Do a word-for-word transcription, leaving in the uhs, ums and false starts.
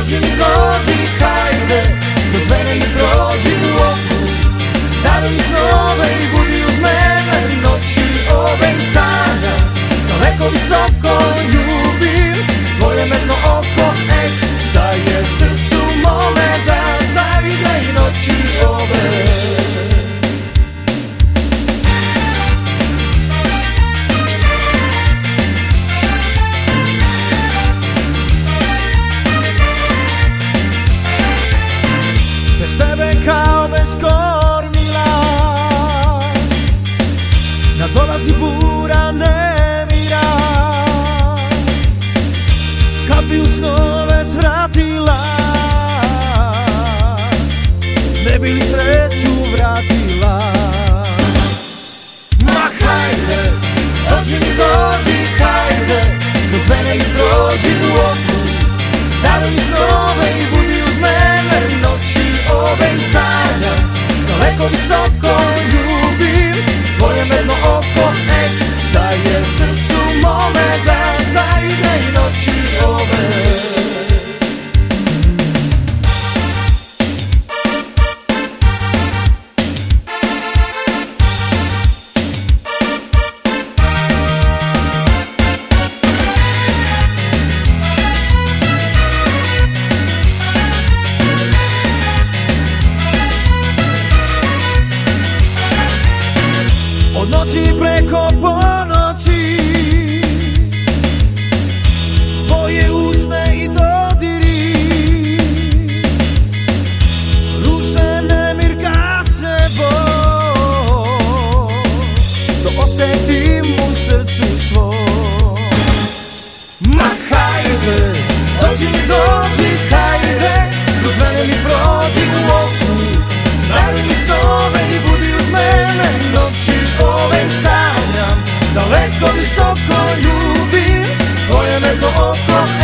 Dođi mi, dođi, hajde, kroz mene mi prođi u oku. Daruj mi snove i budi uz mene, noći ove i sanjam. Daleko visoko ljubim tvoje medno oko, eh, daje srcu mome da zaigra i noći ove. Bez tebe kao bez kormila nadolazi bura nemira. Kad bi u snove svratila, ne bi li sreću vratila. Ma hajde, dođi mi, dođi, hajde, kroz mene mi prođi u oku. Daruj mi snove i budi uz mene, noći ove i sanjam. Daleko visoko ljubim tvoje medno oko, eh, daje srcu mome da zaigra i noći ove. Od noći preko ponoći tvoje usne i dodiri ruše nemir gase bol, to osjetim u srcu svom. Ma hajde, dođi mi, dođi, hajde, kroz mene mi prođi u oku. Daruj mi snove i budi uz mene, noći ove i sanjam. Daleko visoko ljubim tvoje medno oko,